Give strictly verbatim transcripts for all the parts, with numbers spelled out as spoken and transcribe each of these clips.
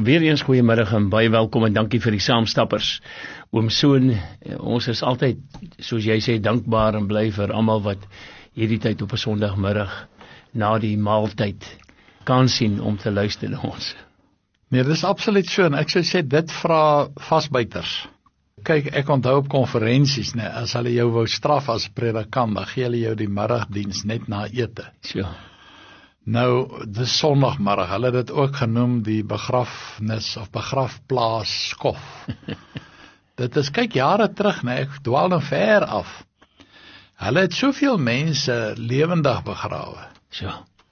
weer eens goeiemiddag en baie welkom en dankie vir die saamstappers. Oom Soon, ons is altyd, soos jy sê, dankbaar en bly vir almal wat hierdie tyd op 'n Sondagmiddag na die maaltyd kan sien om te luister na ons. Nee, dit is absoluut so, en ek sou sê, dit vra vasbyters. Kyk, ek onthou op konferensies, nee, as hulle jou wou straf as predikant, dan gee hulle jou die middagdiens net na ete. So. Nou, dis Sondagmiddag, hulle het dit ook genoem die begrafnis of begrafplaas skof. Dit is, kyk, jare terug, nee, ek dwaal nou ver af. Hulle het soveel mense lewendig begrawe. So.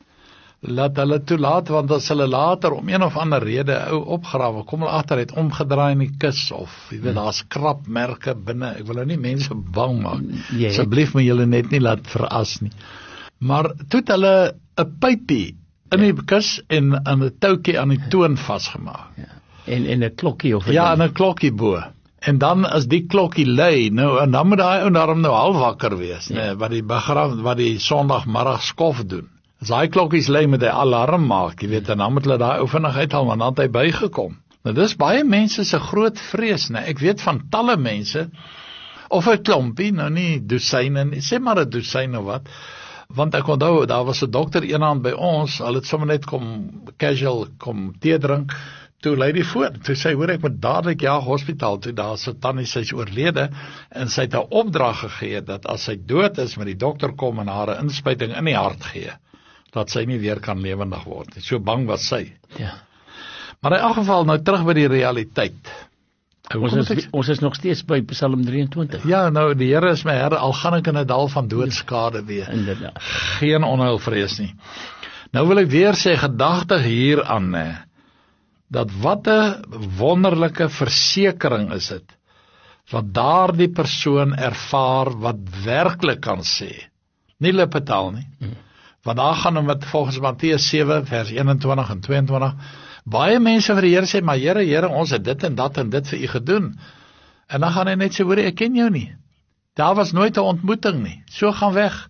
Laat hulle toelaat, want as hulle later om een of ander rede ou opgrawe, kom hulle agter het omgedraai in die kus, of jy weet, hmm. daar's krapmerke binne. Ek wil nou nie mense bang maak. Yeah. Asseblief moet julle net nie laat veras nie. Maar toe het hulle 'n pypie in die kus en 'n toukie aan die toon vasgemaak. Ja. En en 'n klokkie of 'n Ja, en 'n klokkie bo. En dan as die klokkie lui, nou en dan moet daai ou daarom nou half wakker wees, ja. nee, wat die begraf, wat die Sondagmiddag skof doen. As hy klokkies lê met 'n alarm maak, jy weet, en dan moet hulle daai ou vinnig uithaal, want dan het hy bygekom. Nou dis baie mense se groot vrees, nee. Ek weet van talle mense, of 'n klompie, nou nie dosyne nie, sê maar 'n dosyn of wat, want ek onthou, daar was 'n dokter eendag by ons, hulle het sommer net kom casual kom tee drink, toe lei die voor, toe sê, hoor ek moet dadelik ja hospitaal toe, daar is 'n tannie, sy is oorlede, en sy het 'n opdrag gegee, dat as sy dood is, met die dokter kom en haar 'n inspuiting in die hart gee, dat sy nie weer kan lewendig word. So bang was sy. Ja. Maar in elk geval, nou terug by die realiteit. Ons is, ek... ons is nog steeds by Psalm drieëntwintig. Ja, nou, die Here is my Here, al gaan ek in 'n dal van doodskade weer. Inderdaad. Geen onheil vrees nie. Nou wil ek weer sê, gedagtig hieraan, nee, dat wat 'n wonderlike versekering is dit, wat daardie persoon ervaar, wat werklik kan sê, nie lippetaal nie, hmm. want daar gaan om wat volgens Matteus sewe vers eenentwintig en tweeëntwintig, baie mense vir die Here sê, maar Here, Here, ons het dit en dat en dit vir u gedoen, en dan gaan hy net sê, hoor, ek ken jou nie, daar was nooit 'n ontmoeting nie, so gaan weg.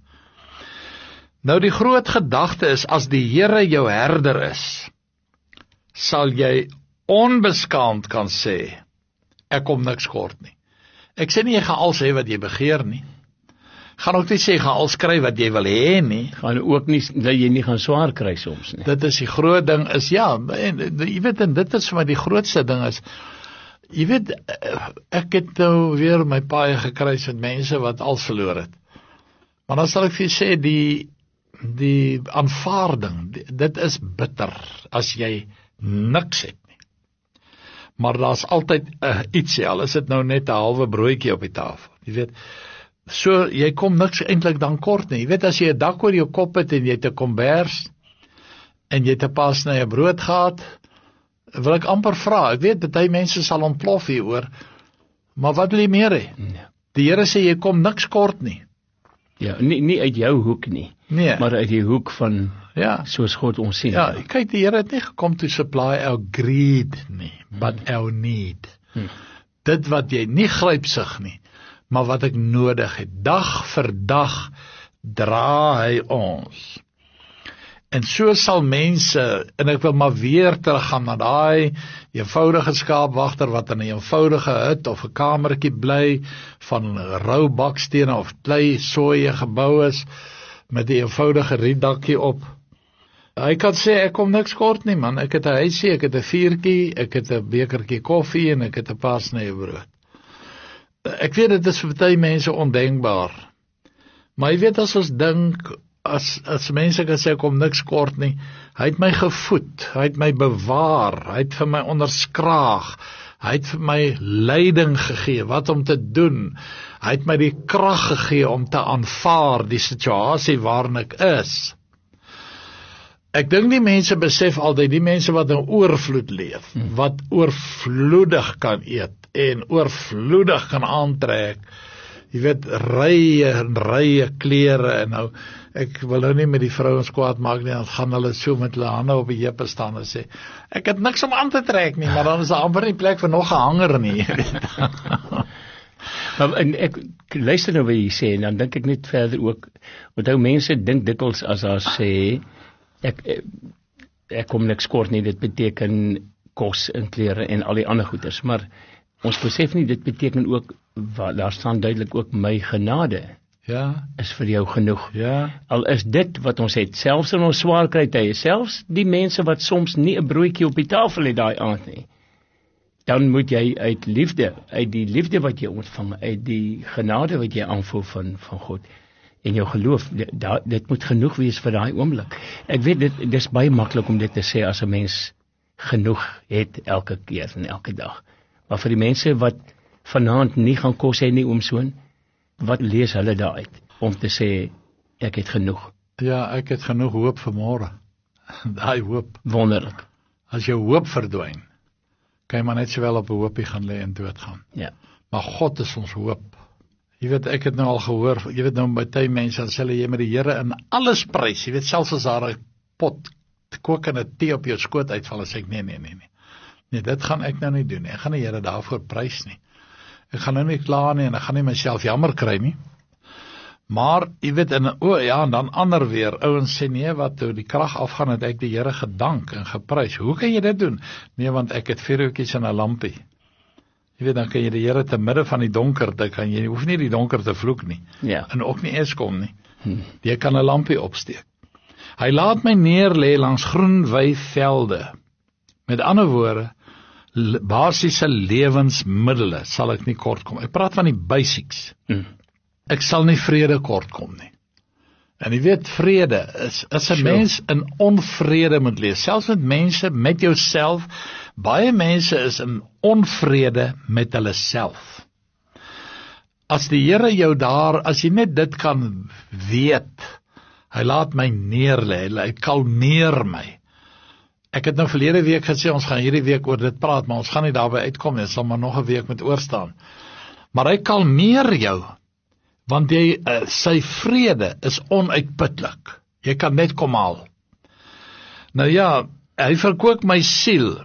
Nou die groot gedagte is, as die Here jou herder is, sal jy onbeskaamd kan sê, ek kom niks kort nie. Ek sê nie, jy gaan alles hê wat jy begeer nie, gaan ook nie sê, gaan alles kry wat jy wil hê nie, gaan ook nie, dat jy nie gaan swaar kry soms nie. Dit is die groot ding, is ja, en, jy weet, en dit is maar die grootste ding is, jy weet, ek het nou weer my paai gekruis met mense wat alles verloor het, maar dan sal ek vir jy sê, die, die aanvaarding, dit is bitter, as jy niks het nie. Maar daar's altyd uh, ietsie, al is dit nou net 'n halwe broodjie op die tafel. Jy weet, so jy kom niks eintlik dan kort nie. Jy weet, as jy 'n dak oor jou kop het en jy het 'n kombers en jy het 'n paar snye brood gehad, wil ek amper vra, ek weet baie mense sal ontplof hieroor, maar wat wil jy meer hê? Ja. Die Here sê jy kom niks kort nie. Ja, nie nie uit jou hoek nie, nee. maar uit die hoek van ja, soos God ons sien. Ja, kyk, die Here het nie gekom to supply our greed nie, but hmm. our need. Hmm. Dit wat jy nie grypsig nie, maar wat ek nodig het. Dag vir dag dra hy ons. En so sal mense, en ek wil maar weer teruggaan na daai eenvoudige skaapwagter wat in 'n eenvoudige hut of 'n kamertjie bly van rou bakstene of klei soeye gebou is met 'n eenvoudige rietdakkie op. Hy kan sê, ek kom niks kort nie man, ek het 'n huisie, ek het 'n vuurtjie, ek het 'n bekertjie koffie en ek het 'n paar snye brood. Ek weet dit is vir baie mense ondenkbaar. Maar jy weet, as ons dink, as as mense kan sê, ek kom niks kort nie, hy het my gevoed, hy het my bewaar, hy het vir my onderskraag, hy het vir my leiding gegee, wat om te doen, hy het my die krag gegee om te aanvaar die situasie waarin ek is. Ek dink die mense besef altyd, die mense wat in oorvloed leef, hmm. wat oorvloedig kan eet, en oorvloedig kan aantrek, jy weet, rye en rye klere, en nou, ek wil nou nie met die vrouens kwaad maak nie, dan gaan hulle so met hulle hande op die heupe staan en sê, ek het niks om aan te trek nie, maar dan is daar amper nie plek vir nog 'n hanger nie. Maar, en ek luister nou wat jy sê, en dan dink ek net verder ook, want ou mense dink dikwels as daar sê, ek, ek, ek kom niks kort nie, dit beteken, kos en klere en al die ander goeders, maar ons besef nie, dit beteken ook, daar staan duidelik ook, my genade Ja, is vir jou genoeg. ja, Al is dit wat ons het, selfs in ons swaar kry tye, selfs die mense wat soms nie 'n broodjie op die tafel het daai aand nie, dan moet jy uit liefde, uit die liefde wat jy ontvang, uit die genade wat jy aanvoel van, van God, en jou geloof, dit, dit moet genoeg wees vir daai oomblik. Ek weet, dit, dit is baie maklik om dit te sê as 'n mens genoeg het elke keer en elke dag. Maar vir die mense wat vanaand nie gaan kos hê nie, oomsoon, wat lees hulle daaruit om te sê, ek het genoeg? ja, ek het genoeg hoop vir môre. Daai hoop. Wonderlik. As jou hoop verdwyn, kan jy maar net sowel op 'n hoopie gaan lê en doodgaan. Ja. Maar God is ons hoop. Jy weet, ek het nou al gehoor, jy weet nou by baie mense, dan sê hulle, jy met die Here in alles prys, jy weet, selfs as daar 'n pot te kook en 'n tee op jou skoot uitval, en sê ek, nee, nee, nee, nee. Nee, dit gaan ek nou nie doen nie. Ek gaan die Here daarvoor prys nie. Ek gaan nou nie kla nie, en ek gaan nie myself jammer kry nie. Maar, jy weet, en, o ja, en dan ander weer, ouens sê, nee, wat, toe die krag afgaan, het ek die Here gedank en geprys. Hoe kan jy dit doen? Nee, want ek het vuurhoutjies en 'n lampie. Jy weet, dan kan jy die Here te midde van die donkerte, kan jy, jy hoef nie die donkerte vloek nie, Ja. en ook nie Eskom nie. Hm. Jy kan 'n lampie opsteek. Hy laat my neerlê langs groen weivelde. Met ander woorde, l- basiese lewensmiddele sal ek nie kort kom. Ek praat van die basics. Hm. Ek sal nie vrede kort kom nie. En jy weet, vrede is, as 'n Sure. mens in onvrede moet leef, selfs met mense, met jouself, baie mense is in onvrede met hulle self. As die Here jou daar, as jy net dit kan weet, hy laat my neerlê, hy kalmeer my. Ek het nou verlede week gesê, ons gaan hierdie week oor dit praat, maar ons gaan nie daarby uitkom nie, dit sal maar nog 'n week met oorstaan. Maar hy kalmeer jou, want jy, uh, sy vrede is onuitputlik. Jy kan net kom haal. Nou ja, hy verkoop my siel.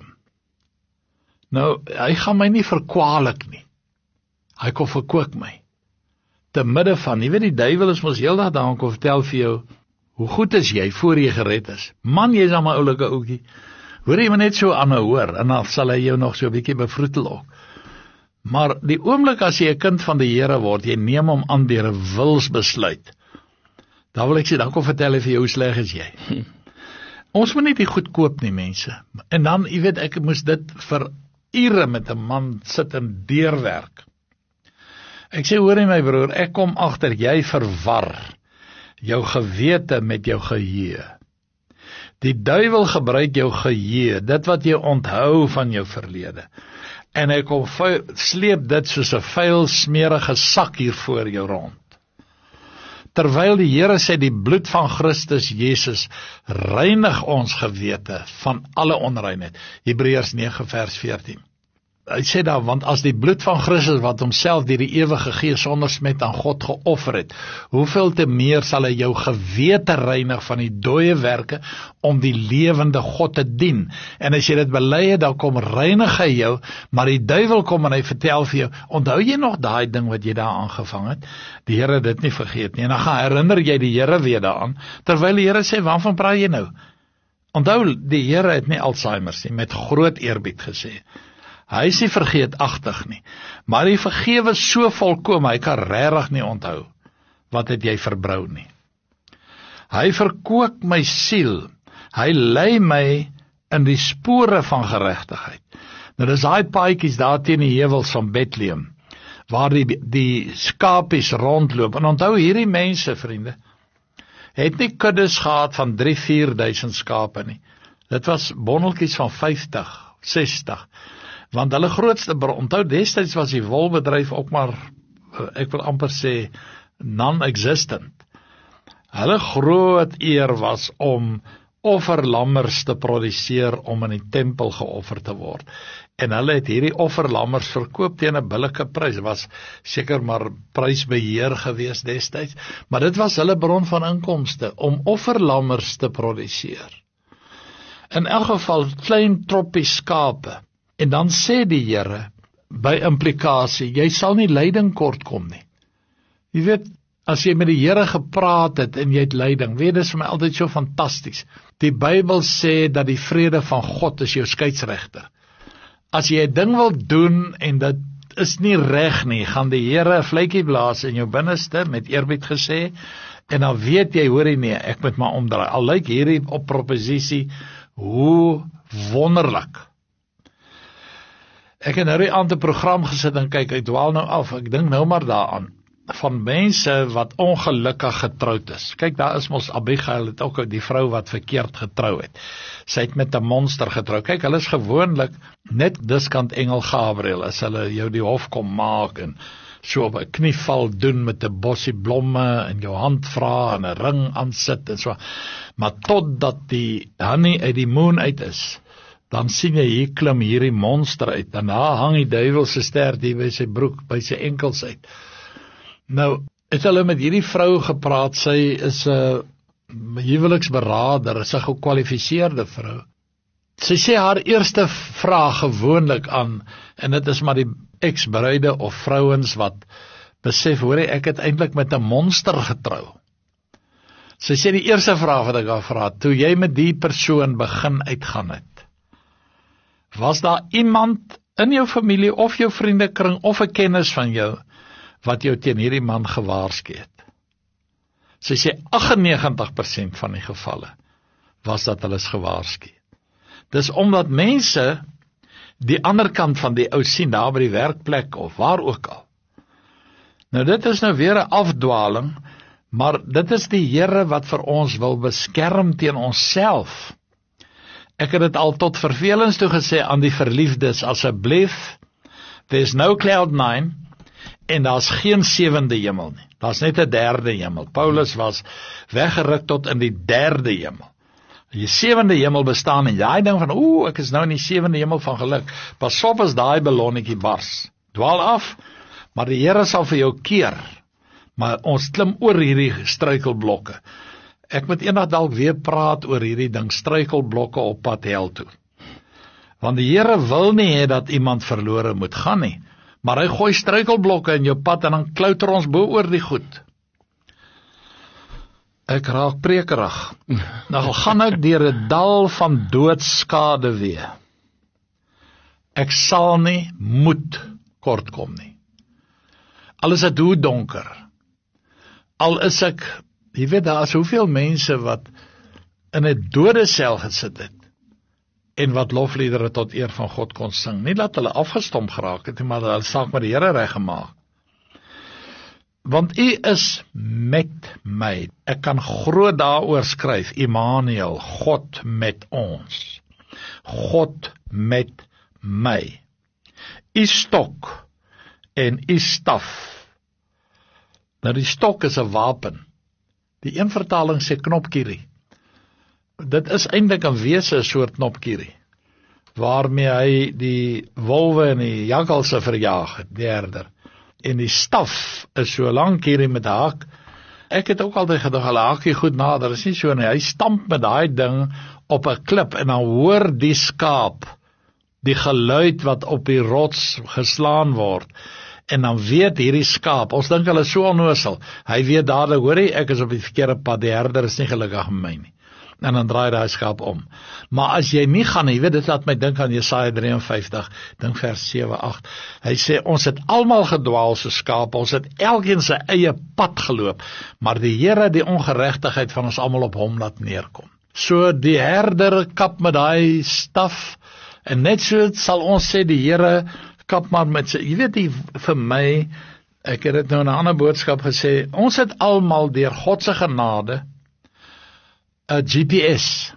Nou, hy gaan my nie verkwalik nie. Hy kom verkoop my. Te midde van, jy weet die duiwel is mos heeldag daar, kom vertel vir jou, hoe goed is jy voor jy gered is. Man, jy is al my oulike ouetjie. Hoor jy maar net so aanhou hoor, en dan sal hy jou nog so 'n bietjie bevroetel ook. Maar die oomblik as jy 'n kind van die Here word, jy neem hom aan deur 'n wilsbesluit. Dan wil ek sê, dan kom vertel hy vir jou hoe sleg is jy. Hm. Ons moet nie die goed koop nie, mense. En dan, jy weet, ek moes dit vir ure met 'n man sit en deurwerk. Ek sê, hoor jy my broer, ek kom agter, jy verwar jou gewete met jou geheue. Die duiwel gebruik jou geheue, dit wat jy onthou van jou verlede. En hy kom vuil, sleep dit soos 'n vuil smerige sak hier voor jou rond. Terwyl die Here sê die bloed van Christus Jesus reinig ons gewete van alle onreinheid. Hebreërs nege vers veertien. Hy sê daar, want as die bloed van Christus wat homself deur die ewige Gees sonder smet aan God geoffer het, hoeveel te meer sal hy jou gewete reinig van die dooie werke om die lewende God te dien. En as jy dit bely het, dan kom reinig hy jou, maar die duiwel kom en hy vertel vir jou, onthou jy nog daai ding wat jy daar aangevang het? Die Here het dit nie vergeet nie, en dan gaan herinner jy die Here weer daaraan, terwyl die Here sê, waarvan praat jy nou? Onthou, die Here het nie Alzheimer's nie, met groot eerbied gesê. Hy is nie vergeetagtig nie, maar hy vergewe so volkom, hy kan regtig nie onthou, wat het jy verbrou nie. Hy verkoop my siel, hy lei my in die spore van geregtigheid. Nou dis daai paadjies daar teen die heuwels van Bethlehem, waar die, die skapies rondloop, en onthou hierdie mense, vriende, het nie kuddes gehad van drie, vier duisend skape nie, dit was bondeltjies van vyftig, sestig, want hulle grootste bron, onthou destyds was die wolbedryf ook maar, ek wil amper sê, non-existent. Hulle groot eer was om offerlammers te produseer om in die tempel geoffer te word. En hulle het hierdie offerlammers verkoop teen 'n billike prys. Dit was seker maar prysbeheer gewees destyds, maar dit was hulle bron van inkomste om offerlammers te produseer. In elk geval klein troppie skape. En dan sê die Here, by implikasie, jy sal nie lyding kort kom nie. Jy weet, as jy met die Here gepraat het en jy het lyding, weet, dit is vir my altyd so fantasties. Die Bybel sê dat die vrede van God is jou skeieregter. as jy 'n ding wil doen en dit is nie reg nie, gaan die Here 'n vletjie blaas in jou binneste, met eerbied gesê, en dan weet jy, hoor jy nie, ek moet maar omdraai. Al lyk hierdie op proposisie, hoe wonderlik. Ek het nou die aand 'n program gesit en kyk, ek dwaal nou af, ek dink nou maar daaraan, van mense wat ongelukkig getroud is. Kyk, daar is mos Abigail, het ook die vrou wat verkeerd getrou het. Sy het met 'n monster getrou. Kyk, hulle is gewoonlik net diskant engel Gabriël, as hulle jou die hof kom maak en so op 'n knieval doen met 'n bossie blomme en jou hand vra en 'n ring aansit en so. Maar totdat die honey uit die moon uit is, dan sien jy hier klim hierdie monster uit, en daar hang die duiwel se stert hier by sy broek, by sy enkels uit. Nou, het hulle met hierdie vrou gepraat, sy is 'n huweliksberader, is 'n gekwalifiseerde vrou. Sy sê haar eerste vraag gewoonlik aan, en dit is maar die ex-bruide of vrouens wat besef, hoor ek het eintlik met 'n monster getrou. Sy sê die eerste vraag wat ek haar vra, toe jy met die persoon begin uitgaan het, was daar iemand in jou familie of jou vriendekring of 'n kennis van jou wat jou teen hierdie man gewaarsku het? Sy sê agt en negentig persent van die gevalle was dat hulle is gewaarsku. Dis omdat mense die ander kant van die ou sien, daar by die werkplek of waar ook al. Nou dit is nou weer 'n afdwaling, maar dit is die Here wat vir ons wil beskerm teen onsself. Ek het dit al tot vervelings toe gesê aan die verliefdes, asseblief, there's no cloud nine, en daar's geen sewende hemel nie. Daar's net 'n derde hemel. Paulus was weggeruk tot in die derde hemel. Die sewende hemel bestaan en jy dink van, oeh, ek is nou in die sewende hemel van geluk. Pas op as daai ballonnetjie bars. Dwaal af, maar die Here sal vir jou keer. Maar ons klim oor hierdie struikelblokke. Ek moet eendag dalk weer praat oor hierdie ding, struikelblokke op pad hel toe. Want die Here wil nie hê dat iemand verlore moet gaan nie, maar hy gooi struikelblokke in jou pad en dan klouter ons bo oor die goed. Ek raak prekerig. Nou gaan ek deur 'n dal van doodskade weer. Ek sal nie moet kort kom nie. Al is dit hoe donker. Al is ek, jy weet, daar is hoeveel mense wat in 'n dode sel gesit het en wat lofliedere tot eer van God kon sing. Nie dat hulle afgestomp geraak het, maar hulle saak met die Here reggemaak. Want U is met my. Ek kan groot daaroor skryf, Immanuel, God met ons. God met my. U stok en U staf. Nou die stok is 'n wapen. Die een vertaling sê knopkierie. Dit is eintlik 'n wese 'n soort knopkierie, waarmee hy die wolwe en die jakkalse verjaag het, die herder. En die staf is so lank hierdie met 'n haak. Ek het ook altyd gedink, hulle haakie goed nader, is nie so nie. Hy stamp met daai ding op 'n klip en dan hoor die skaap die geluid wat op die rots geslaan word. En dan weet hierdie skaap, ons dink hulle is so onnoosel, hy weet dadelik, hoor jy, ek is op die verkeerde pad, die herder is nie gelukkig met my nie. En dan draai daai skaap om. Maar as jy nie gaan, jy weet, dit laat my dink aan Jesaja drieënvyftig, dink vers sewe agt. Hy sê, ons het almal gedwaal so skaap, ons het elkeen sy eie pad geloop, maar die Here die ongeregtigheid van ons almal op hom laat neerkom. So die herder kap met daai staf, en net so sal ons sê, die Here kap maar met sy, jy weet die, vir my, ek het dit nou in 'n ander boodskap gesê, ons het almal deur God se genade 'n G P S.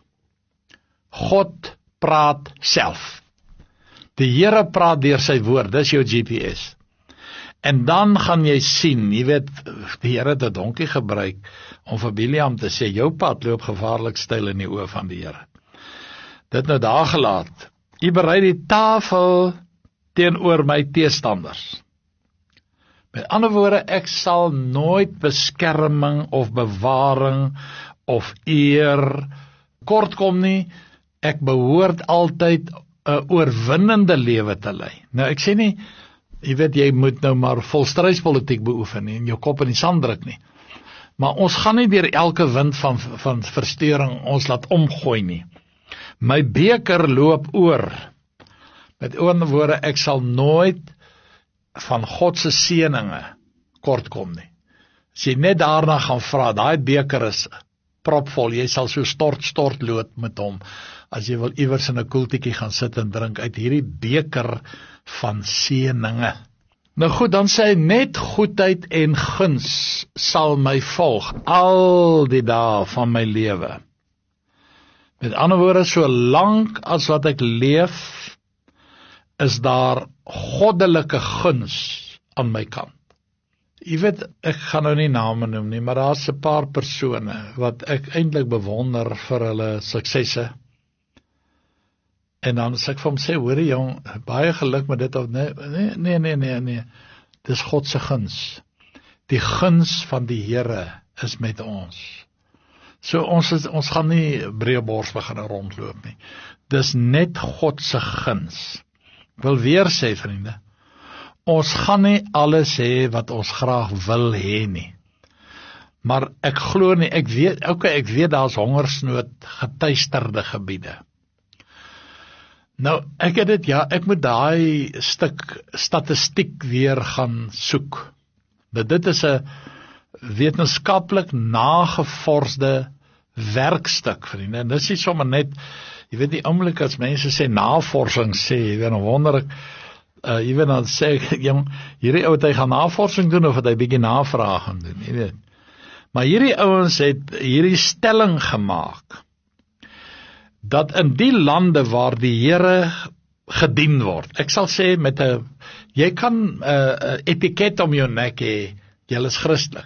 God praat self. Die Here praat deur sy woord, dis jou G P S. En dan gaan jy sien, jy weet, die Here het 'n donkie gebruik om vir Biliam te sê, jou pad loop gevaarlik styl in die oë van die Here. Dit nou daar gelaat. U berei die tafel teenoor my teestanders. Met ander woorde, ek sal nooit beskerming of bewaring of eer kort kom nie. Ek behoort altyd 'n oorwinnende lewe te lei. Nou ek sê nie, jy weet, jy moet nou maar volstrydspolitiek beoefen nie, en jou kop in die sand druk nie. Maar ons gaan nie deur elke wind van van verstoring ons laat omgooi nie. My beker loop oor. Met ander woorde, ek sal nooit van God se seëninge kort kom nie. As jy net daarna gaan vra, daai beker is propvol, jy sal so stort stort lood met hom, as jy wil iewers in 'n koeltjie gaan sit en drink uit hierdie beker van seëninge. Nou goed, dan sê hy, net goedheid en guns sal my volg al die dae van my lewe. Met ander woorde, so lank as wat ek leef, is daar goddelike guns aan my kant. Jy weet, ek gaan nou nie name noem nie, maar daar's 'n paar persone wat ek eintlik bewonder vir hulle suksesse. En dan sê ek vir hom, sê, hoorie jong, baie geluk met dit of nee, nee, nee, nee, nee, nee. Dis God se guns. Die guns van die Here is met ons. So ons is, ons gaan nie breë bors begin rondloop nie. Dis net God se guns. Ek wil weer sê, vriende, ons gaan nie alles hê wat ons graag wil hê nie. Maar ek glo nie, ek weet, okay, ek weet daar's hongersnood, getuisterde gebiede. Nou, ek het dit, ja, ek moet daai stuk statistiek weer gaan soek. Maar dit is 'n wetenskaplik nagevorsde werkstuk, vriende. En dis nie sommer net, jy weet die oomblik as mense sê navorsing sê, jy weet, dan wonder ek, uh, jy weet, dan sê ek, jong, hierdie ou het hy gaan navorsing doen, of het hy bietjie navraag gaan doen, jy weet. Maar hierdie ouens het hierdie stelling gemaak, dat in die lande waar die Here gedien word, ek sal sê met 'n, jy kan 'n uh, etiket om jou nek hê, jy is Christelik.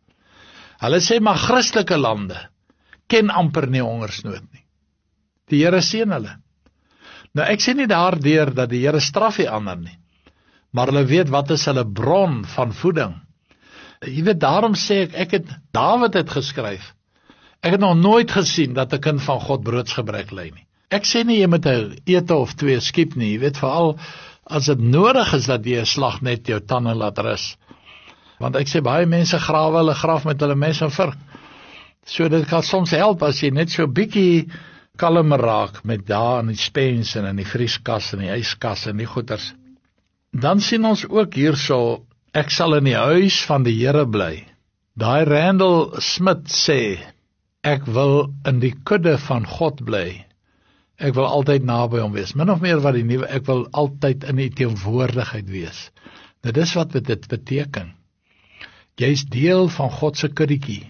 Hulle sê maar Christelike lande ken amper nie hongersnood nie. Die Here seën hulle. Nou ek sê nie daardeur dat die Here straf die ander nie, maar hulle weet wat is hulle bron van voeding. Jy weet, daarom sê ek, ek het, Dawid het geskryf, ek het nog nooit gesien dat 'n kind van God broodsgebrek ly nie. Ek sê nie jy moet 'n ete of twee skiep nie, jy weet, veral as dit nodig is dat jy 'n slag net jou tande laat rus. Want ek sê baie mense grawe hulle graf met hulle mes en vurk. So dit kan soms help as jy net so bietjie kalmer raak met daar in die spens en in die vrieskas en die yskas en die goeters. Dan sien ons ook hierso, ek sal in die huis van die Here bly. Daai Randall Smith sê, ek wil in die kudde van God bly. Ek wil altyd naby hom wees. Min of meer wat die nuwe, ek wil altyd in die teenwoordigheid wees. Nou dis wat dit beteken. Jy's deel van God se kuddetjie.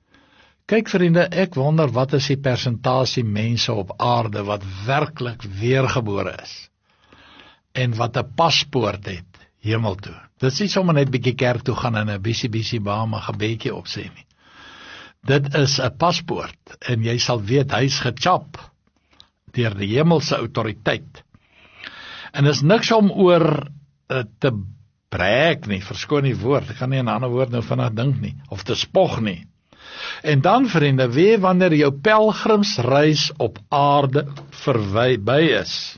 Kyk vriende, ek wonder wat is die persentasie mense op aarde wat werklik weergebore is en wat 'n paspoort het hemel toe. Dit is nie sommer net bietjie kerk toe gaan en 'n bisie bisie bama gebedjie opsê nie. Dit is 'n paspoort en jy sal weet hy's gechap deur die hemelse autoriteit. En is niks om oor uh, te breek nie, verskoon die woord, ek kan nie 'n ander woord nou vinnig dink nie, of te spog nie. En dan vriende, weet wanneer jou pelgrimsreis op aarde verby is,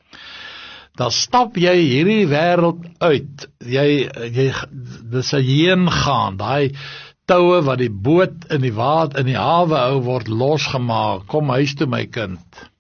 dan stap jy hierdie wêreld uit, jy, jy dis 'n heen gaan, daai toue wat die boot in die water, in die hawe hou, word losgemaak, kom huis toe my kind.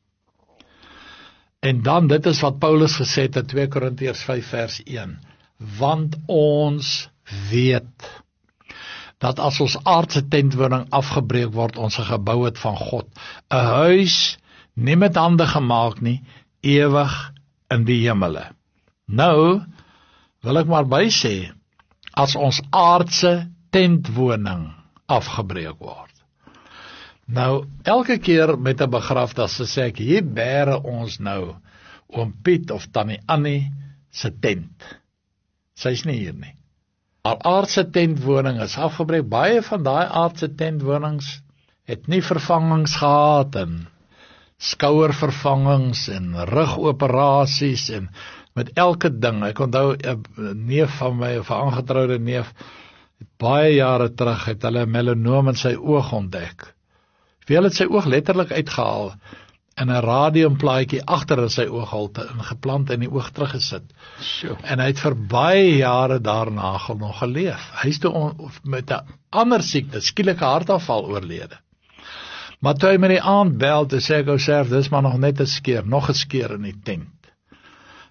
En dan, dit is wat Paulus gesê het in twee Korintiërs vyf vers een, want ons weet, dat as ons aardse tentwoning afgebreek word, ons 'n gebou het van God, 'n huis, nie met hande gemaak nie, ewig in die hemele. Nou, wil ek maar by sê, as ons aardse tentwoning afgebreek word. Nou, elke keer met 'n begrafnis sê ek, hier bære ons nou oom Piet of tannie Annie se tent. Sy's nie hier nie. Haar aardse tentwoning is afgebreek. Baie van daai aardse tentwonings het nie vervangings gehad en skouervervangings en rugoperasies en met elke ding. Ek onthou 'n neef van my, of 'n aangetroude neef, baie jare terug het hulle 'n melanoom in sy oog ontdek. Hulle het sy oog letterlik uitgehaal en 'n radiumplaatjie agter in sy oogholte ingeplant en die oog teruggesit. Sure. En hy het vir baie jare daarna nog geleef. Hy is toe met 'n ander siekte, skielike hartaanval oorlede. Maar toe hy met die aand bel, toe sê ek, ou serf, dis maar nog net 'n skeer, nog 'n skeer in die tent.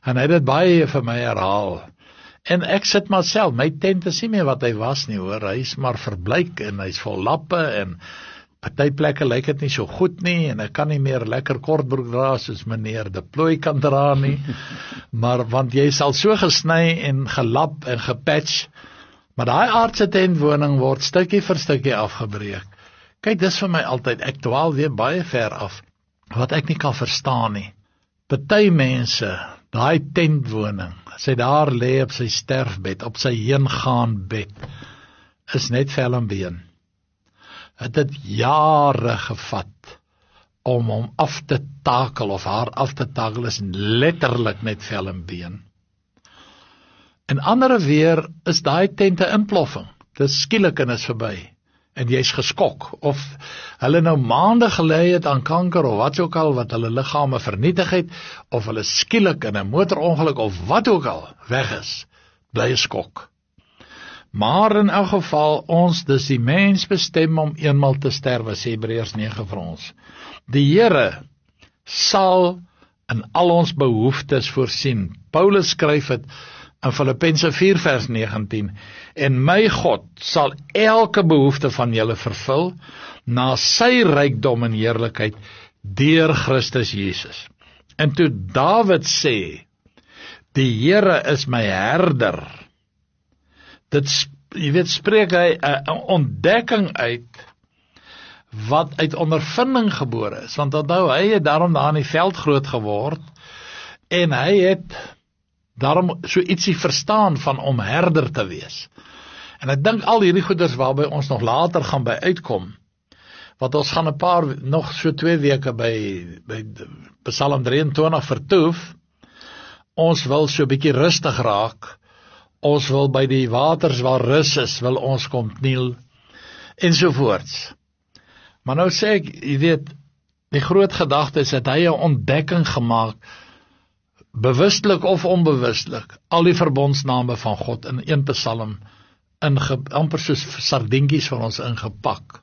En hy het dit baie vir my herhaal. En ek sit maar self, my tent is nie meer wat hy was nie, hoor, hy is maar verbleik, en hy is vol lappe, en party plekke lyk dit nie so goed nie, en ek kan nie meer lekker kortbroek dra, soos meneer De Plooy kan dra nie, maar, want jy sal so gesny, en gelap, en gepatch, maar daai aardse tentwoning word stukkie vir stukkie afgebreek. Kyk, dis vir my altyd, ek dwaal weer baie ver af, wat ek nie kan verstaan nie. Party mense, daai tentwoning, as hy daar lê op sy sterfbed, op sy heengaan bed, is net vel en been. Het het jare gevat om hom af te takel, of haar af te takel, is letterlik net vel en been. En andere weer is daai tent 'n inploffing, dit is skielik en is verby, en jy's geskok, of hulle nou maande gelei het aan kanker, of wat ook al, wat hulle liggame vernietig het, of hulle skielik in 'n motorongeluk, of wat ook al, weg is, bly 'n skok. Maar in elk geval, ons, dis die mens bestem om eenmal te sterwe, sê Hebreërs nege vir ons. Die Here sal in al ons behoeftes voorsien. Paulus skryf het in Filippense vier vers negentien, en my God sal elke behoefte van julle vervul, na sy rykdom en heerlikheid, deur Christus Jesus. En toe Dawid sê, die Here is my herder, dit, jy weet, spreek hy 'n ontdekking uit, wat uit ondervinding gebore is, want onthou, hy het daarom daar in die veld groot geword, en hy het daarom so ietsie verstaan van om herder te wees. En ek dink al hierdie goeders waarby ons nog later gaan by uitkom, want ons gaan 'n paar, nog so twee weke by, by Psalm drieëntwintig vertoef, ons wil so 'n bietjie rustig raak, ons wil by die waters waar rus is, wil ons kom kniel, ensovoorts. Maar nou sê ek, jy weet, die groot gedagte is dat hy 'n ontdekking gemaak, bewustelik of onbewustelik, al die verbondsname van God in een psalm, inge, amper soos sardientjies van ons ingepak.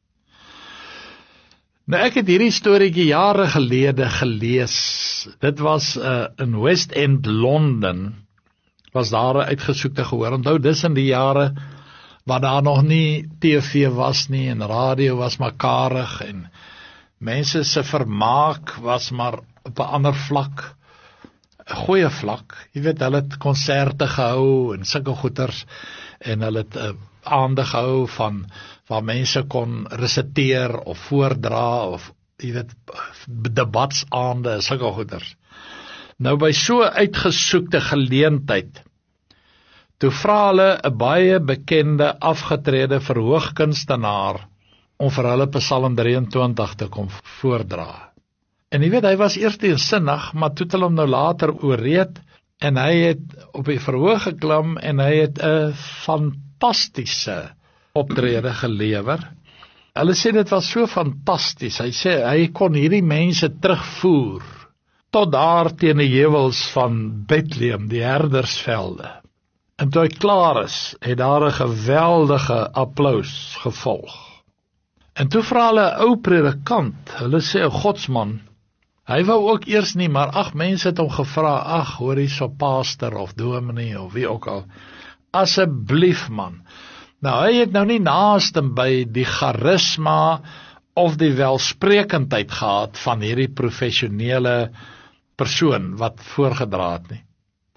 Nou ek het hierdie storieetjie jare gelede gelees, dit was uh, in West End, Londen, was daar 'n uitgesoekte gehoor, onthou dis in die jare, waar daar nog nie T V was nie, en radio was maar karig, en mense se vermaak was maar op 'n ander vlak, 'n goeie vlak, jy weet, hulle het konserte gehou, en sulke goeters, en hulle het uh, aande gehou van, waar mense kon resiteer, of voordra, of, jy weet, debatsaande, sulke goeters. Nou by so uitgesoekte geleentheid, toe vra hulle 'n baie bekende, afgetrede verhoogkunstenaar, om vir hulle Psalm drieëntwintig te kom voordra. En jy weet, hy was eers teensinnig, maar toe het hulle hom nou later ooreed, en hy het op die verhoog geklim, en hy het 'n fantastiese optrede gelewer. Hulle sê dit was so fantasties, hy sê, hy kon hierdie mense terugvoer, tot daar teen die heuwels van Bethlehem, die herdersvelde. En toe hy klaar is, het daar 'n geweldige applous gevolg. En toe vra hulle 'n ou predikant, hulle sê 'n godsman, hy wou ook eers nie, maar ag, mense het hom gevra, ag, hoor hier so pastor of dominee of wie ook al, asseblief man. Nou, hy het nou nie naaste by die charisma of die welsprekendheid gehad van hierdie professionele persoon wat voorgedra het nie.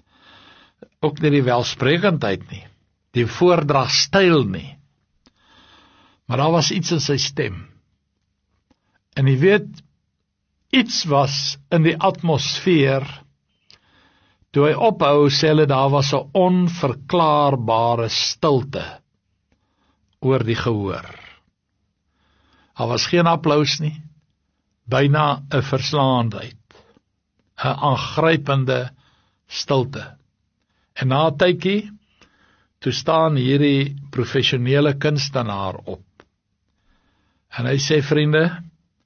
Ook nie die welsprekendheid nie, die voordragstyl nie. Maar daar was iets in sy stem. En jy weet, iets was in die atmosfeer, toe hy ophou, sê hulle, daar was 'n onverklaarbare stilte oor die gehoor. Daar was geen applous nie, byna 'n verslaandheid, 'n aangrypende stilte. En na 'n tydjie, toe staan hierdie professionele kunstenaar op. En hy sê, vriende,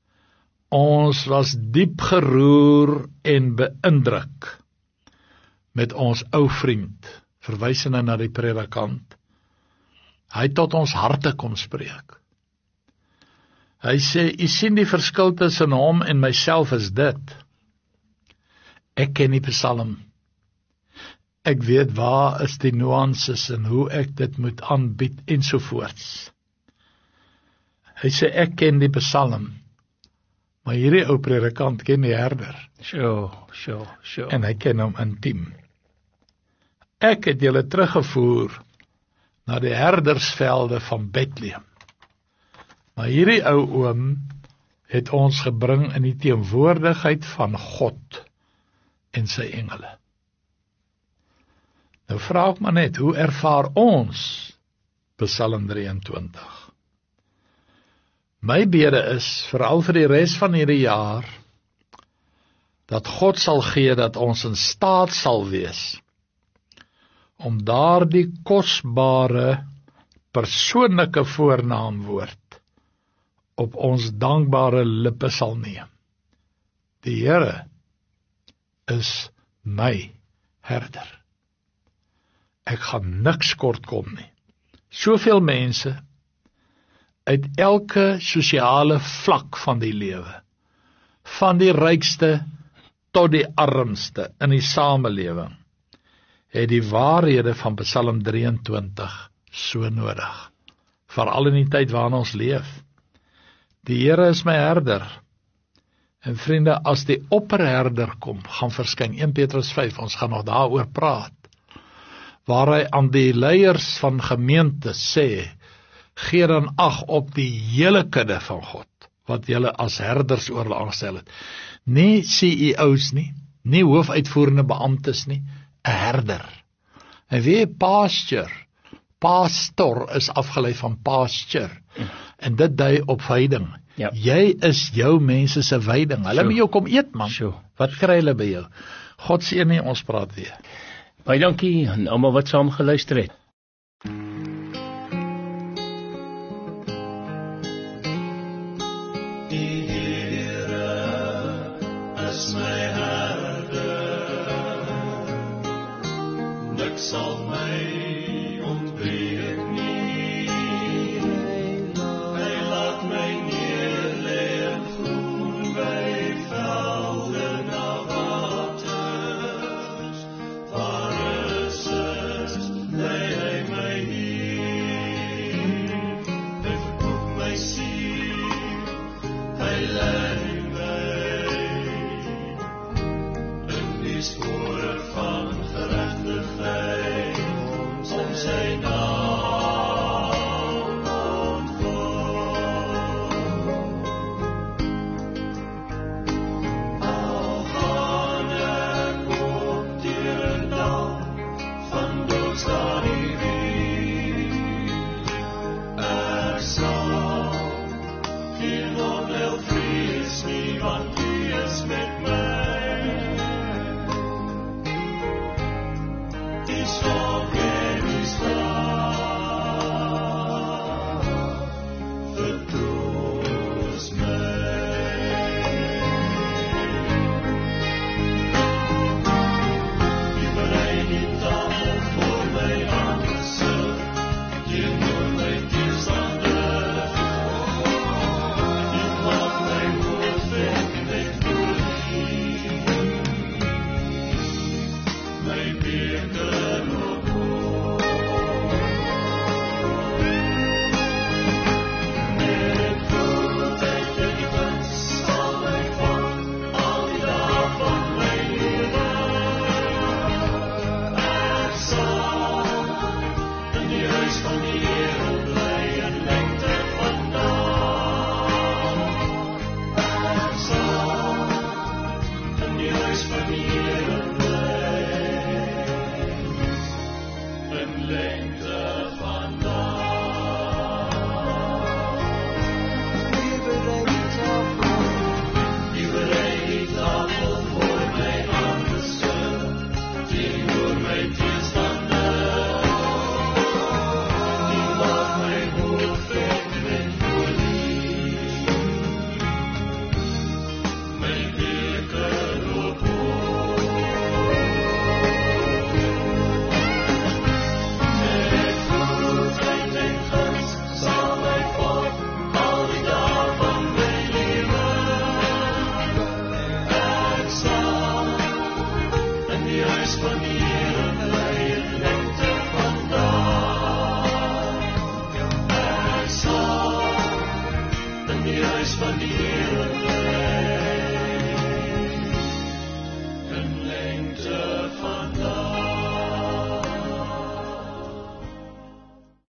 ons was diep geroer en beïndruk met ons ou vriend, verwysende na die predikant. Hy het tot ons harte kom spreek. Hy sê, u sien die verskil tussen hom en myself is dit. Ek ken die Psalm Ek weet waar is die nuances en hoe ek dit moet aanbied ensovoorts. Hy sê ek ken die Psalm, maar hierdie ou predikant ken die herder. Sure, sure, sure. En hy ken hom intiem. Ek het julle teruggevoer na die herdersvelde van Bethlehem. Maar hierdie ou oom het ons gebring in die teenwoordigheid van God en sy engele. Nou vra ek maar net, hoe ervaar ons Psalm drieëntwintig? My bede is, veral vir die res van hierdie jaar, dat God sal gee dat ons in staat sal wees om daardie kosbare persoonlike voornaamwoord op ons dankbare lippe sal neem. Die Here is my herder. Ek gaan niks kort kom nie. Soveel mense uit elke sosiale vlak van die lewe, van die rykste tot die armste in die samelewing, het die waarhede van Psalm drieëntwintig so nodig, veral in die tyd waarin ons leef. Die Here is my herder, en vriende, as die opperherder kom, gaan verskyn, Eerste Petrus vyf, ons gaan nog daaroor praat, waar hy aan die leiers van gemeentes sê, gee dan ag op die hele kudde van God, wat julle as herders oor hulle aangestel het. Nie C E O's nie, nie hoofuitvoerende beamptes nie, 'n herder. En weet, pasture, pastor is afgelei van pasture, en dit dui op veiding. Ja. Jy is jou mense se veiding. Hulle moet jou kom eet, man. Sure. Wat kry hulle by jou? God seën nie, ons praat weer. Baie dankie aan almal wat saam geluister het. Die Here is my herder, niks sal my ontbreek nie. Hy laat my neerlê in groen by velde na waters, waar is rus, lei hy my heen. Hy verkoop my siel, hy lei my in die spore van geregtigheid, om sy naam ontval. Al gaan ek op deur 'n dal van doodsdae die wind, ek sal geen onheil vrees nie, want U is met my. Die sorg en die slaap vertroos my. U berei die tafel voor my aangesig, teenoor my teestander. U maak my hoofweg met olie, my beker op hoog. Met grootheid en die guns sal my vang, al die dae van my lewe. Ek sal in die huis van die Here bly, in lengte van dae. Ek sal in die huis van die Here bly, in lengte van dae. U berei die tafel voor my aangesig, teenoor my teestander. U maak my hoofweg met olie, my beker op hoog. Met grootheid en guns sal my volg, al die dae van my lewe. Ek sal in die huis van die Here